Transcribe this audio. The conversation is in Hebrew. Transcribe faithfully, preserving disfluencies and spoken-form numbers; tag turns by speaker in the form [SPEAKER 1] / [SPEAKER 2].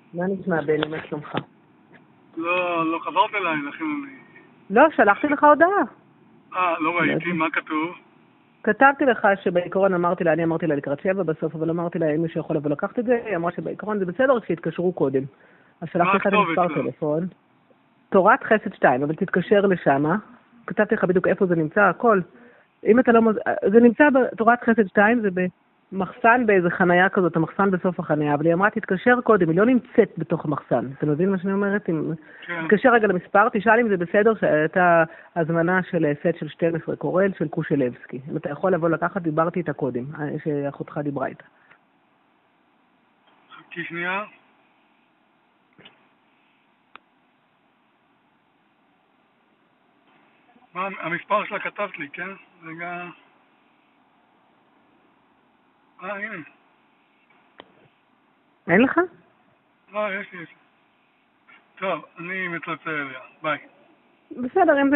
[SPEAKER 1] מה נשמע בני, מה שלומך?
[SPEAKER 2] לא, לא חזרת אליי, לכן אני...
[SPEAKER 1] לא, שלחתי לך הודעה.
[SPEAKER 2] אה, לא ראיתי, מה כתוב?
[SPEAKER 1] כתבתי לך שבעיקרון אמרתי לה, אני אמרתי לה לקראת שבע בסוף, אבל אמרתי לה אם מישהו יכול לבוא לקחת את זה, היא אמרה שבעיקרון זה בסדר שיתקשרו קודם. אז שלחתי לך את המספר טלפון. תורת חסד שתיים, אבל תתקשר לשם. כתבתי לך בדיוק איפה זה נמצא, הכל. אם אתה לא... זה נמצא בתורת חסד שתיים, זה במחסן באיזה חנייה כזאת, המחסן בסוף החנייה, אבל היא אמרה תתקשר קודם, היא לא נמצאת בתוך המחסן. אתה מבין מה שאני אומרת?
[SPEAKER 2] כן.
[SPEAKER 1] תתקשר רגע למספר, תשאל אם זה בסדר שהייתה הזמנה של סט של שתים עשרה קורל של קושלבסקי. אם אתה יכול לבוא לקחת, דיברתי איתה קודם, שאחותך דיברה איתה.
[SPEAKER 2] חכי שנייה. מה, המספר שלה כתבת לי, כן? רגע... אה, הנה.
[SPEAKER 1] אין לך?
[SPEAKER 2] לא, יש לי, יש לי. טוב, אני מצלצל אליה. ביי.
[SPEAKER 1] בסדר, אם זה...